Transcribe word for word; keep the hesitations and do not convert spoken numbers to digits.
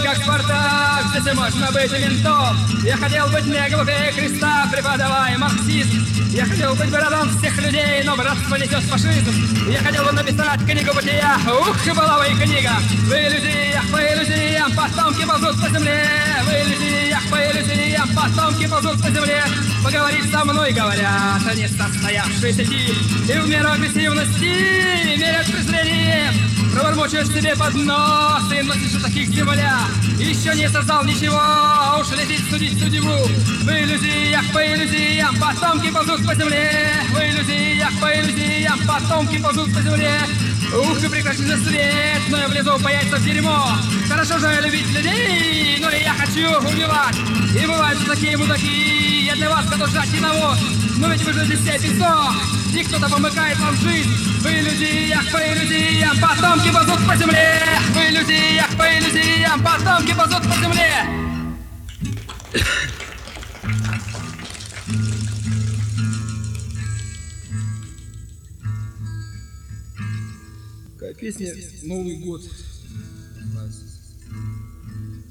как Спартак, здесь можно быть ментом. Я хотел быть не глупее Христа, преподавая марксизм. Я хотел быть братом всех людей, но братство несет фашизм. Я хотел бы написать книгу бытия, ух, была бы и книга. В иллюзиях, по иллюзиям, потомки ползут по земле. В иллюзиях, по иллюзиям, потомки ползут по земле. Поговорить со мной, говорят, они состоявшиеся тип. И в меру агрессивности мерят презрением. Пробормочешь себе под нос и носишь у таких земля. Еще не создал ничего, а уж летит судить судьбу. В иллюзиях, по иллюзиям, потомки ползут по земле. В иллюзиях, по иллюзиям, потомки ползут по земле. Ух, и прекрасный свет, но я влезу по яйца в дерьмо. Хорошо же любить людей, но и я хочу убивать. И бывают такие мудаки, я для вас готов жать и навоз. Но ведь вы же здесь все песок, и кто-то помыкает вам жизнь. В иллюзиях, по иллюзиям, потомки ползут по земле. В иллюзиях, по иллюзиям, потомки ползут по земле. Какая песня «Новый год».